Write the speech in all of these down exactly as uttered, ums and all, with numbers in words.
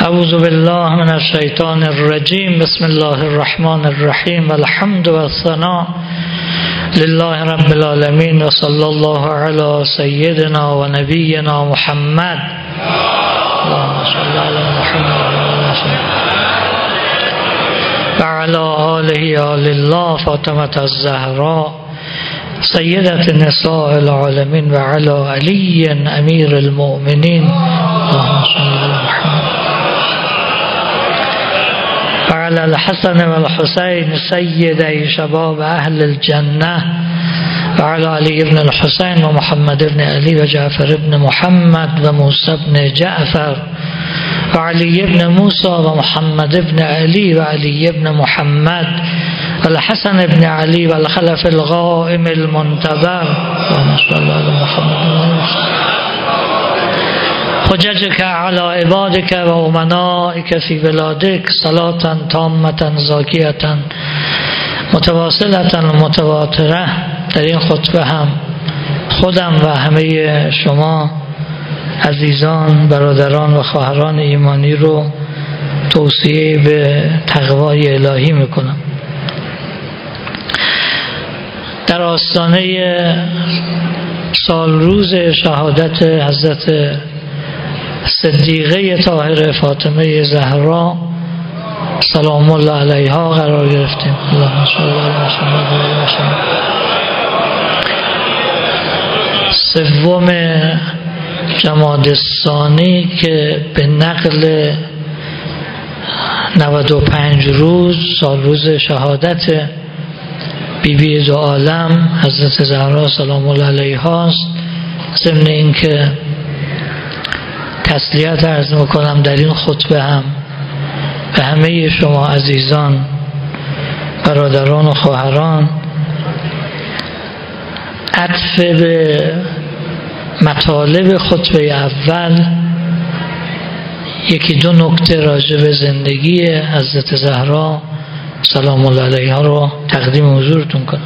اعوذ بالله من الشیطان الرجیم. بسم الله الرحمن الرحیم. والحمد والثناء لله رب العالمین و صلی الله علی سیدنا و نبینا محمد. اللهم صل علی محمد و علی آله آل الله. فاطمه الزهراء سیدة نساء العالمین و علی علی امیر المؤمنین. اللهم صل علی محمد و علی الحسن و الحسین سیدی شباب اهل الجنه و علی علی ابن الحسین و محمد ابن علی و جعفر ابن محمد و موسی ابن جعفر و علی ابن موسی و محمد ابن علی و علی ابن محمد و الحسن ابن علی و الخلف القائم المنتظر. اللهم صل علی محمد حججك على عبادك و امنائك في بلادك صلاة تامة زاکیة متواصلة متواترة. در این خطبه هم خودم و همه شما عزیزان، برادران و خواهران ایمانی رو توصیه به تقوای الهی میکنم. در آستانه سال روز شهادت حضرت صدیقه طاهره فاطمه زهرا سلام الله علیها قرار گرفتیم. اللهم صل علی محمد. سوم جمادی الثانی که به نقل نود و پنج روز سال روز شهادت بی بی دو عالم حضرت زهرا سلام الله علیها است. ضمن اینکه تسلیت عرض میکنم در این خطبه هم به همه شما عزیزان، برادران و خواهران، عطف به مطالب خطبه اول یکی دو نکته راجع به زندگی حضرت زهرا سلام الله علیها رو تقدیم حضورتون کنم.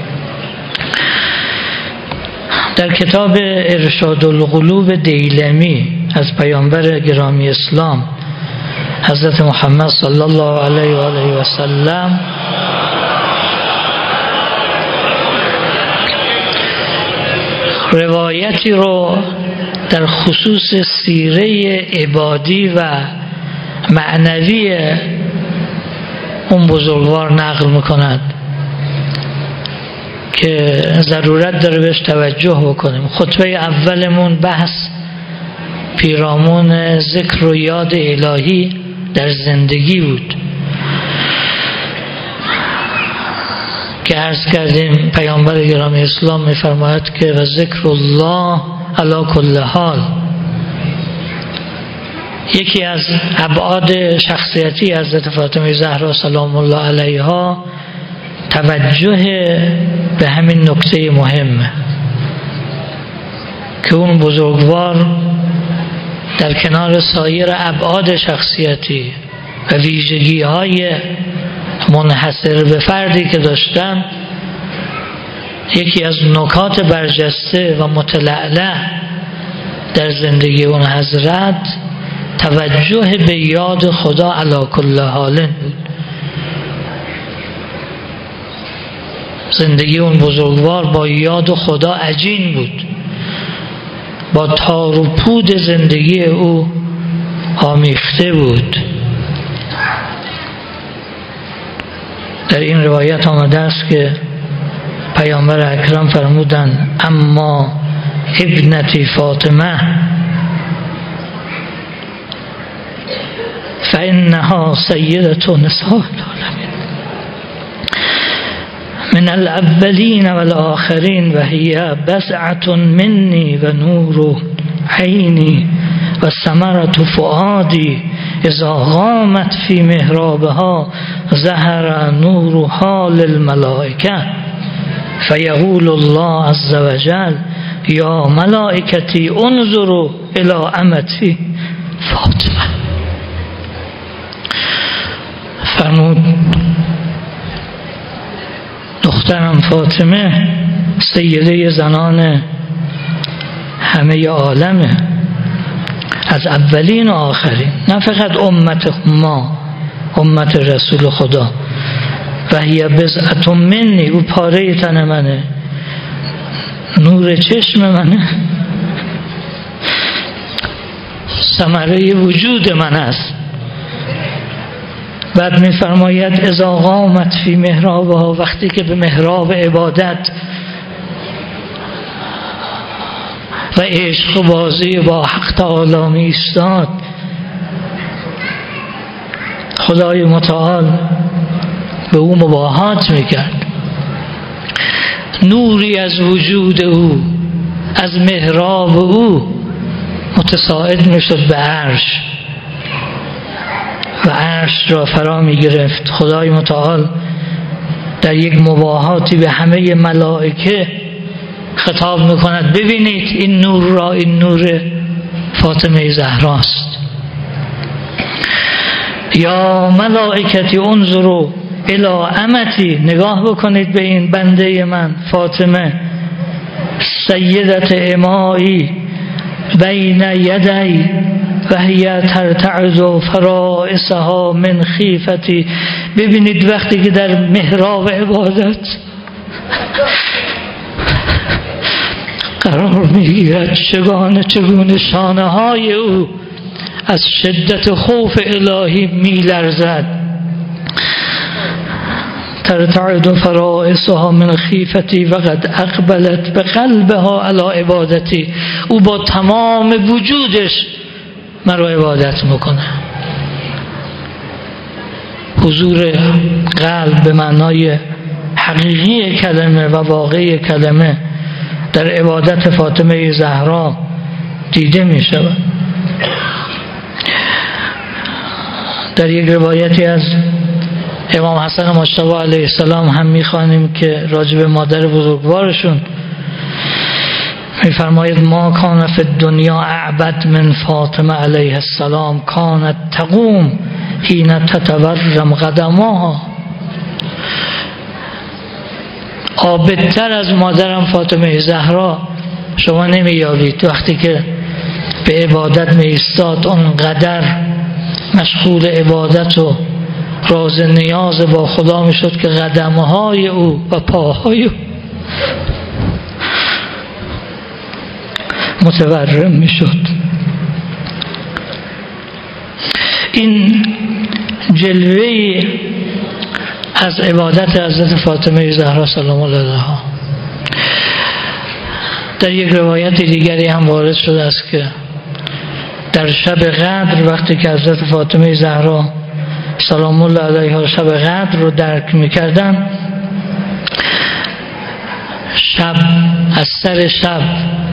در کتاب ارشاد القلوب دیلمی از پیامبر گرامی اسلام حضرت محمد صلی الله علیه و آله و سلم روایتی رو در خصوص سیره عبادی و معنوی اون بزرگوار نقل میکند که ضرورت داره بهش توجه بکنیم. خطبه اولمون بحث پیرامون ذکر و یاد الهی در زندگی بود که عرض کردیم پیامبر گرامی اسلام میفرماید که و ذکر الله علی کل حال یکی از ابعاد شخصیتی حضرت فاطمه زهرا سلام الله علیها توجه به همین نکته مهم که اون بزرگوار در کنار سایر ابعاد شخصیتی و ویژگی های منحصر به فردی که داشتن، یکی از نکات برجسته و متلعلع در زندگی اون حضرت توجه به یاد خدا علی کل حال بود. زندگی اون بزرگوار با یاد خدا عجین بود، با تار و پود زندگی او آمیخته بود. در این روایت آمده است که پیامبر اکرم فرمودند اما ابنتی فاطمه فانها سیدة نساء العالمین من الاولین والآخرین و هی بضعة منی و نور عینی و ثمرة فؤادی اذا قامت فی محرابها ظهر نورها للملائکه فیقول الله عز وجل یا ملائکتی انظروا الی امتی فاطمه. فرمود دخترم فاطمه سیده زنان همه عالمه، از اولین و آخرین، نه فقط امت ما، امت رسول خدا. و هی بضعة منی، او پاره تن منه، نور چشم منه، ثمره وجود من است. بعد می‌فرماید اذا قامت فی محرابها، وقتی که به محراب عبادت و عشق بازی با حق تعالی می ایستاد، خدای متعال به او مباهات میکرد. نوری از وجود او، از محراب او متصاعد میشد به عرش و عرش را فرا میگرفت. خدای متعال در یک مباهاتی به همه ملائکه خطاب میکند ببینید این نور را، این نور فاطمه زهراست. یا ملائکتی انظروا الی امتی، نگاه بکنید به این بنده من فاطمه، سیدت امایی بین یدی و هی ترتعد فرائسها من خیفتی. ببینید وقتی که در محراب عبادت قرار میگیرد، چگونه چگونه شانه های او از شدت خوف الهی میلرزد. ترتعد فرائسها من خیفتی و قد اقبلت به قلبها علی عبادتی. او با تمام وجودش مرا عبادت میکنه. حضور قلب به معنای حقیقی کلمه و واقعی کلمه در عبادت فاطمه زهرا دیده می شود. در یک روایتی از امام حسن مجتبی علیه السلام هم میخوانیم که راجب مادر بزرگوارشون میفرماید ما کان فی الدنیا اعبد من فاطمه علیه السلام کانت تقوم حین تتورم قدماها. عابدتر از مادرم فاطمه زهرا شما نمیابید. وقتی که به عبادت می ایستاد اونقدر مشغول عبادت و راز نیاز با خدا می شد که قدمهای او و پاهای او متورم می شد. این جلوه از عبادت حضرت فاطمه زهرا سلام الله علیها. در یک روایت دیگری هم وارد شده است که در شب قدر وقتی که حضرت فاطمه زهرا سلام الله علیها شب قدر رو درک میکردن، شب از سر شب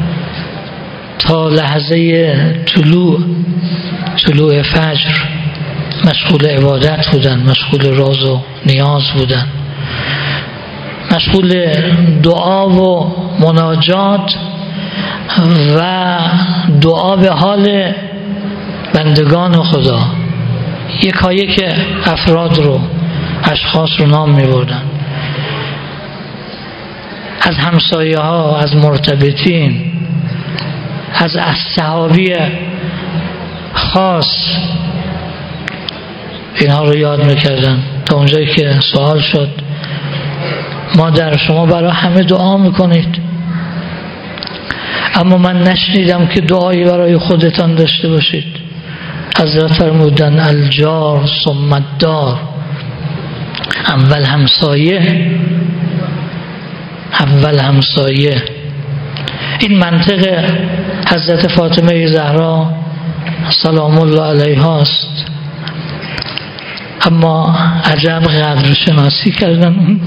تا لحظه طلوع طلوع فجر مشغول عبادت بودن، مشغول راز و نیاز بودن، مشغول دعا و مناجات و دعا به حال بندگان خدا. یکایک افراد رو، اشخاص رو نام می بردن، از همسایه ها، از مرتبطین، از صحابی خاص، اینها رو یاد میکردن تا اونجایی که سوال شد مادر شما برای همه دعا میکنید اما من نشنیدم که دعایی برای خودتان داشته باشید. حضرت فرمودن الجار ثم الدار، اول همسایه اول همسایه. این منطق حضرت فاطمه زهرا سلام الله علیها است. اما عجب قدر شناسی کردن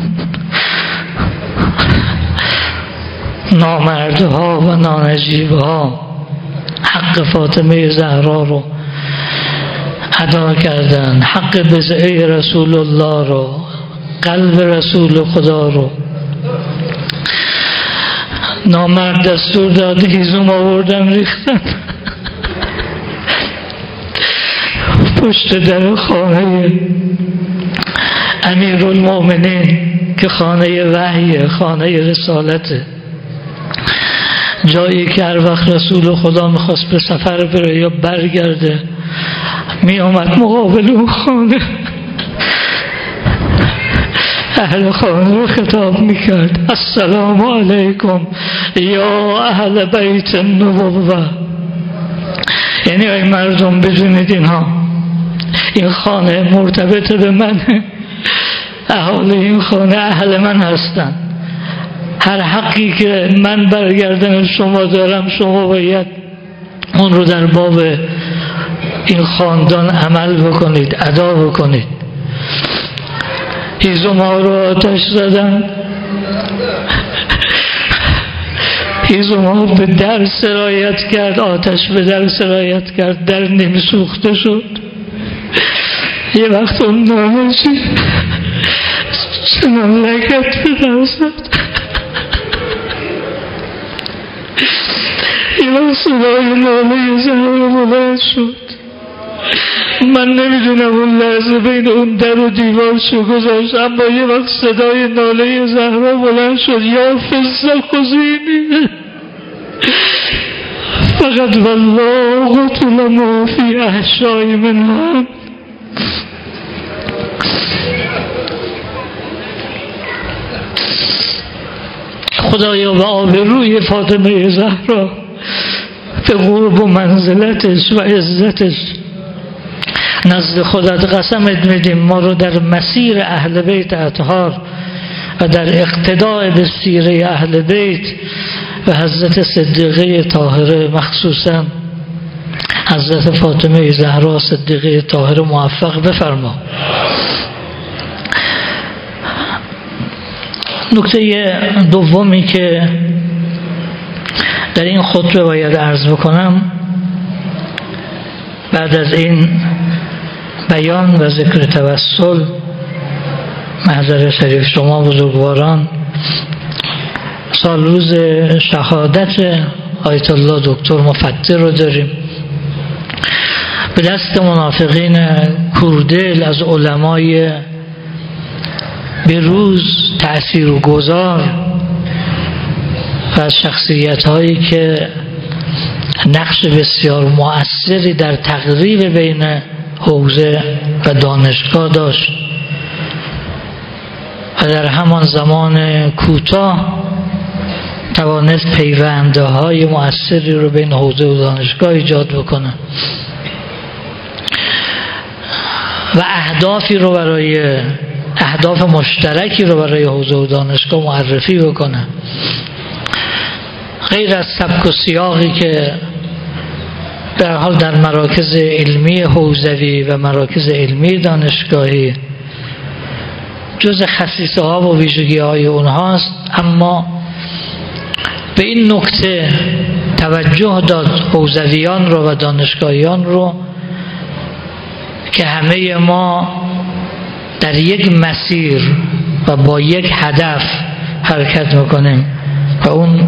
نامردها و نانجیبها، حق فاطمه زهرا رو ادا کردن، حق بضعه رسول الله رو، قلب رسول خدا رو. نامرد دستور داده هیزم آوردن ریختن پشت در خانه امیرالمومنین که خانه وحیه، خانه رسالته. جایی که هر وقت رسول خدا میخواست به سفر بره یا برگرده می آمد مقابل اون خانه، اهل خانه رو خطاب میکرد: السلام علیکم یا اهل بیت النبوه. یعنی ای مردم بدونید اینها، این خانه مرتبط به منه، اهالی این خانه اهل من هستن. هر حقی که من برگردن شما دارم شما باید اون رو در باب این خاندان عمل بکنید، ادا بکنید. هیزم ها رو آتش زدن، هیزم ها به در سرایت کرد، آتش به در سرایت کرد، در نمی سوخته شد. یه وقت اون نامشی چنان لگت به در زد، یه وقت صدای ناله زهرا بلند شد. من نمیدونم اون لحظه بین اون در و دیوار چه گذاشت، اما یه وقت صدای ناله زهرا بلند شد: یا فزه خزینی فقط والله قتل ما فی احشای منها. خدایا به آبروی فاطمه زهرا، به قرب و منزلتش و عزتش نزد خودت قسمت میدیم ما رو در مسیر اهل بیت اطهار و در اقتداء به سیره اهل بیت و حضرت صدیقه طاهره، مخصوصا حضرت فاطمه زهرا صدیقه طاهره موفق بفرما. نکته دومی که در این خطبه باید عرض بکنم بعد از این بیان و ذکر توسل محضر شریف شما بزرگواران، سال روز شهادت آیت الله دکتر مفتی رو داریم. به دست منافقین کوردل از علمای به روز تأثیر و گذار و از شخصیت هایی که نقش بسیار مؤثری در تقریب بین حوزه و دانشگاه داشت و در همان زمان کوتاه توانست پیونده های مؤثری رو بین حوزه و دانشگاه ایجاد بکنه و اهدافی رو برای اهداف مشترکی رو برای حوزه و دانشگاه معرفی بکنه، غیر از سبک و سیاقی که به هر حال در مراکز علمی حوزوی و مراکز علمی دانشگاهی جز خصیصه ها و ویژگی های اونهاست، اما به این نکته توجه داد حوزویان رو و دانشگاهیان رو که همه ما در یک مسیر و با یک هدف حرکت میکنیم و اون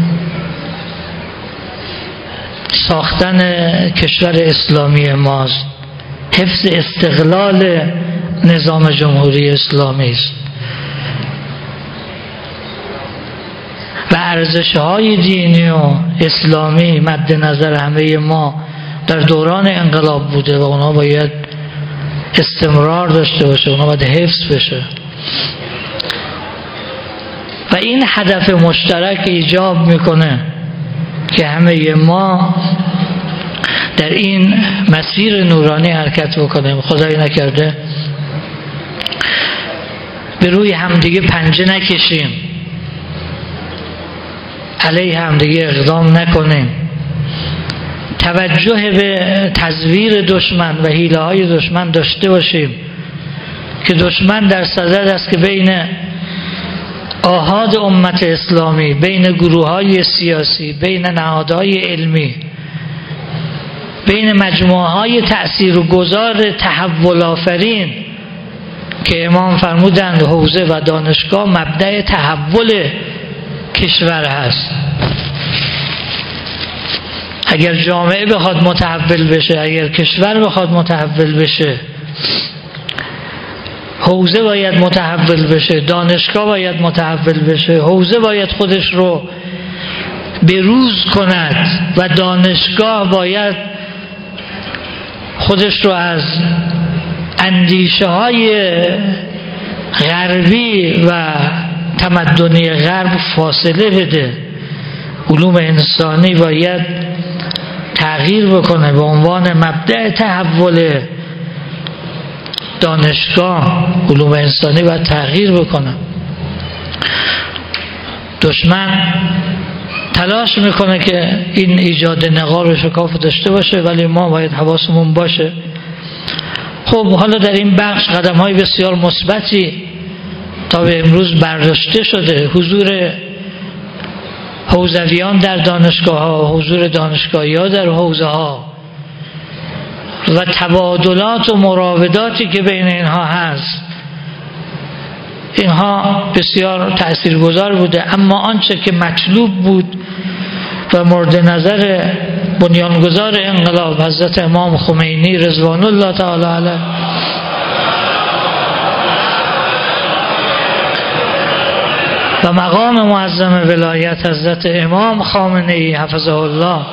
ساختن کشور اسلامی ماست، حفظ استقلال نظام جمهوری اسلامی است و ارزش‌های دینی و اسلامی مد نظر همه ما در دوران انقلاب بوده و اونا باید استمرار داشته باشه، اونا باید حفظ بشه و این هدف مشترک ایجاب میکنه که همه ما در این مسیر نورانی حرکت بکنیم. خدای نکرده به روی همدیگه پنجه نکشیم، علیه همدیگه اقدام نکنیم، توجه به تزویر دشمن و حیله های دشمن داشته باشیم که دشمن در صدد است که بین آحاد امت اسلامی، بین گروه های سیاسی، بین نهادهای علمی، بین مجموعه های تأثیر و گذار تحول آفرین که امام فرمودند حوزه و دانشگاه مبدأ تحول کشور هست. اگر جامعه بخواد متحول بشه، اگر کشور بخواد متحول بشه، حوزه باید متحول بشه، دانشگاه باید متحول بشه، حوزه باید خودش رو بروز کند و دانشگاه باید خودش رو از اندیشه های غربی و تمدنی غرب فاصله بده. علوم انسانی باید تغییر بکنه به عنوان مبدأ تحول دانشگاه. علوم انسانی باید تغییر بکنه. دشمن تلاش میکنه که این ایجاد نقاب و شکاف داشته باشه، ولی ما باید حواسمون باشه. خب حالا در این بخش قدم های بسیار مثبتی تا به امروز برداشته شده. حضور حوزویان در دانشگاه ها، حضور دانشگاهی ها در حوزه ها و تبادلات و مراوداتی که بین اینها هست، اینها بسیار تأثیرگذار بوده. اما آنچه که مطلوب بود و مورد نظر بنیانگذار انقلاب حضرت امام خمینی رضوان الله تعالی علیه و مقام معظم ولایت حضرت امام خامنه ای حفظه الله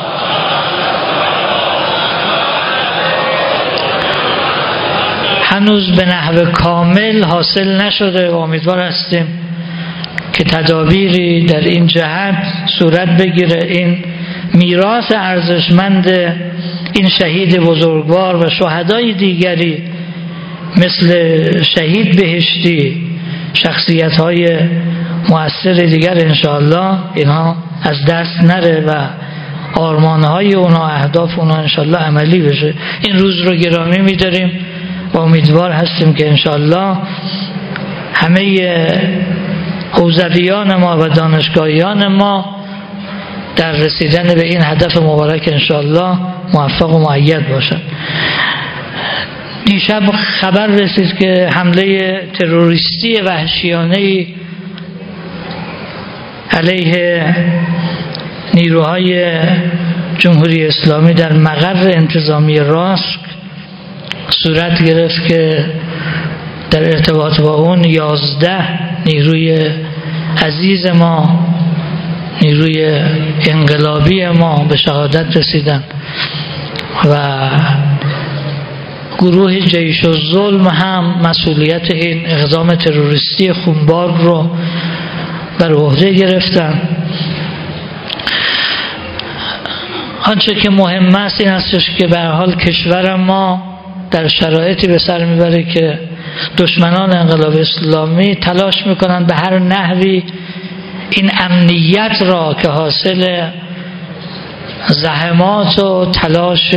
هنوز به نحو کامل حاصل نشده و امیدوار هستیم که تدابیری در این جهت صورت بگیره. این میراث ارزشمند این شهید بزرگوار و شهدای دیگری مثل شهید بهشتی، شخصیت های مؤثر دیگر انشاءالله اینها از دست نره و آرمانهای اونا، اهداف اونا انشاءالله عملی بشه. این روز رو گرامی می‌داریم و امیدوار هستیم که انشاءالله همه حوزویان ما و دانشگاهیان ما در رسیدن به این هدف مبارک انشاءالله موفق و مؤید باشند. دیشب خبر رسید که حمله تروریستی وحشیانه علیه نیروهای جمهوری اسلامی در مقر انتظامی راسک صورت گرفت که در ارتباط با اون یازده نیروی عزیز ما، نیروی انقلابی ما به شهادت رسیدن و گروه جیش الظلم هم مسئولیت این اقدام تروریستی خونبار رو بر عهده گرفتن. آنچه که مهم است این هستش که به هر حال کشور ما در شرایطی به سر میبره که دشمنان انقلاب اسلامی تلاش میکنن به هر نحوی این امنیت را که حاصل زحمات و تلاش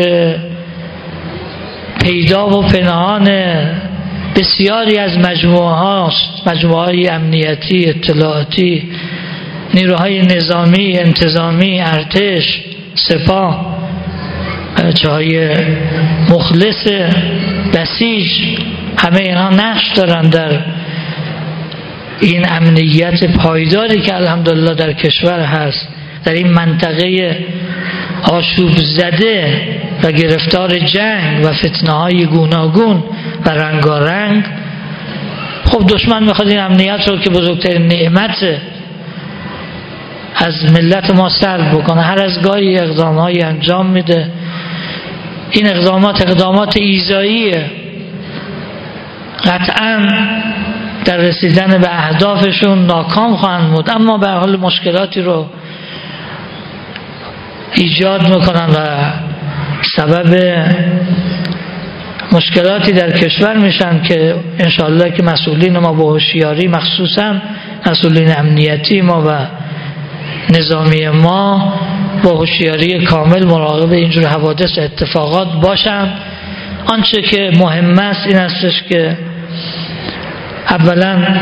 پیدا و پنهان بسیاری از مجموعه هاست، مجموعه های امنیتی، اطلاعاتی، نیروهای نظامی، انتظامی، ارتش، سپاه، بچه های مخلص بسیج، همه اینها نقش دارن در این امنیت پایداری که الحمدلله در کشور هست. در این منطقه آشوب زده و گرفتار جنگ و فتنه های گوناگون و رنگارنگ، خب دشمن میخواد این امنیت رو که بزرگترین نعمت از ملت ما سلب بکنه. هر از گاهی اقدامهایی انجام میده. این اقدامات اقدامات ایذاییه، قطعا در رسیدن به اهدافشون ناکام خواهند بود، اما به حال مشکلاتی رو ایجاد میکنن و سبب مشکلاتی در کشور میشن که انشاءالله که مسئولین ما با هوشیاری، مخصوصا مسئولین امنیتی ما و نظامی ما با هوشیاری کامل مراقب اینجور حوادث اتفاقات باشن. آنچه که مهم است این استش که اولا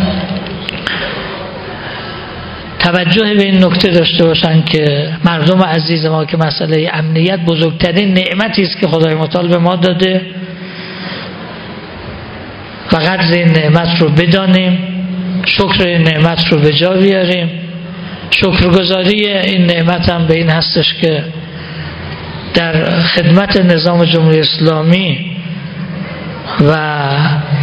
توجه به این نکته داشته باشن که مردم عزیز ما که مسئله امنیت بزرگترین نعمتی است که خدای متعال به ما داده و قدر این نعمت رو بدانیم، شکر این نعمت رو به جا بیاریم. شکرگزاری این نعمت هم به این هستش که در خدمت نظام جمهوری اسلامی و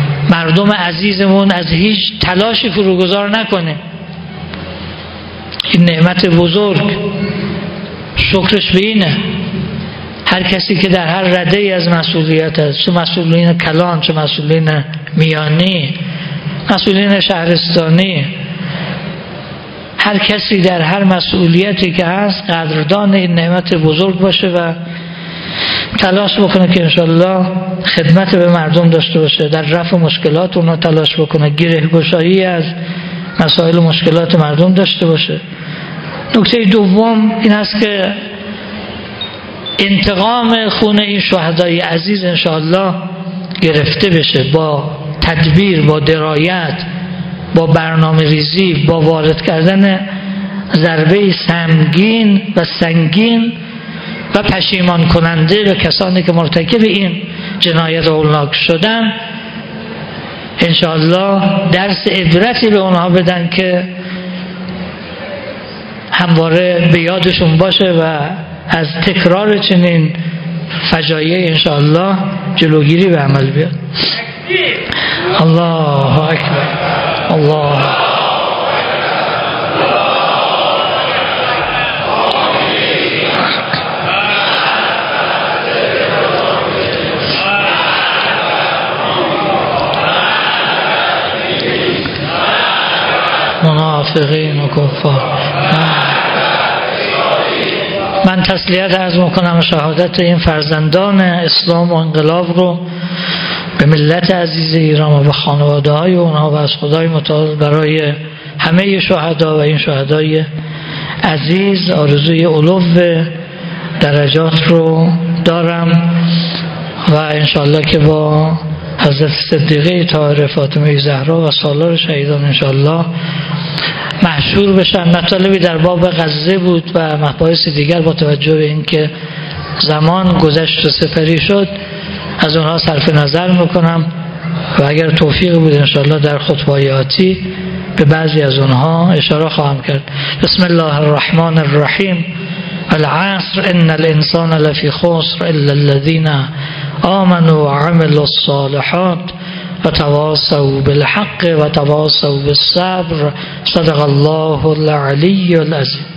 مردم عزیزمون از هیچ تلاشی فروگذار نکنیم. این نعمت بزرگ. شکرش به اینه هر کسی که در هر رده ای از مسئولیت است، چه مسئولین کلان، چه مسئولین میانی، مسئولین شهرستانی، هر کسی در هر مسئولیتی که هست قدردان این نعمت بزرگ باشه و تلاش بکنه که انشالله خدمت به مردم داشته باشه، در رفع مشکلات اونا تلاش بکنه، گره گشایی از مسائل و مشکلات مردم داشته باشه. نکته دوم این هست که انتقام خون این شهدای عزیز انشاءالله گرفته بشه با تدبیر، با درایت، با برنامه ریزی، با وارد کردن ضربه سنگین و سنگین و پشیمان کننده به کسانی که مرتکب این جنایت هولناک شدن. انشاءالله درس عبرتی به اونها بدن که همواره به یادشون باشه و از تکرار چنین فجایع انشاءالله جلوگیری به عمل بیاد. الله اکبر. الله منافقین و کفار. من تسلیت عرض میکنم شهادت این فرزندان اسلام و انقلاب رو به ملت عزیز ایران و به خانواده های اونها و از خدای متعال برای همه شهدا و این شهدای عزیز آرزوی علو درجات رو دارم و انشالله که با حضرت صدیقه طاهره فاطمه زهرا و سالار شهیدان انشالله محشور بشن. مطالبی در باب غزه بود و مباحث دیگر با توجه به اینکه زمان گذشت و سپری شد از اونها صرف نظر میکنم و اگر توفیق بود انشاءالله در خطبه آتی به بعضی از اونها اشاره خواهم کرد. بسم الله الرحمن الرحیم. العصر ان الانسان لفی خسر الا الذين آمنوا وعملوا الصالحات وتواصوا بالحق وتواصوا بالصبر. صدق الله العلی العظیم.